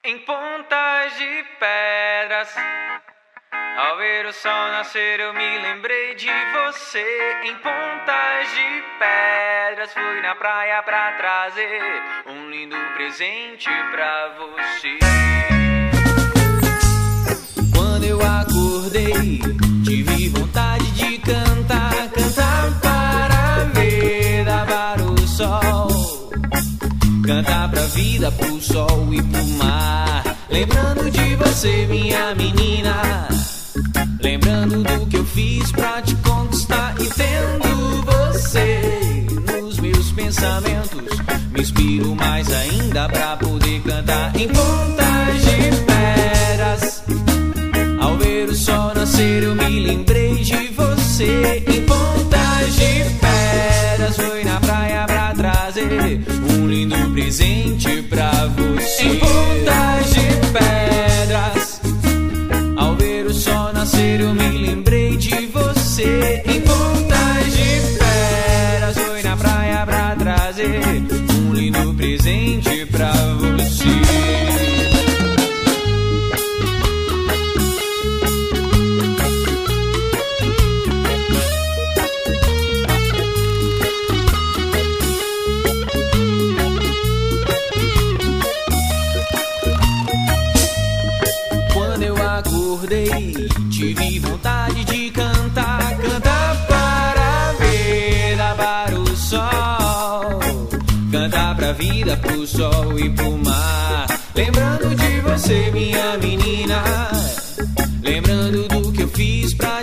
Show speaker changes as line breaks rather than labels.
Em pontas de pedras, ao ver o sol nascer eu me lembrei de você. Em pontas de pedras, fui na praia pra trazer um lindo presente pra você. Quando eu acordei, tive vontade de cantar, cantar para ver, dar para o sol, cantar pra vida, pro sol e pro mar. Lembrando de você, minha menina, lembrando do que eu fiz pra te conquistar. E tendo você nos meus pensamentos, me inspiro mais ainda pra poder cantar. Em pontas de pedras, ao ver o sol nascer eu me lembrei de você. Em pontas de pedras, fui na praia pra trazer um lindo presente pra você. Em pontas de pedras, ao ver o sol nascer eu me lembrei de você. Em pontas de pedras, fui na praia pra trazer um lindo presente pra você. Tive vontade de cantar, cantar para ver, dar para o sol, cantar pra vida, pro sol e pro mar. Lembrando de você, minha menina, lembrando do que eu fiz pra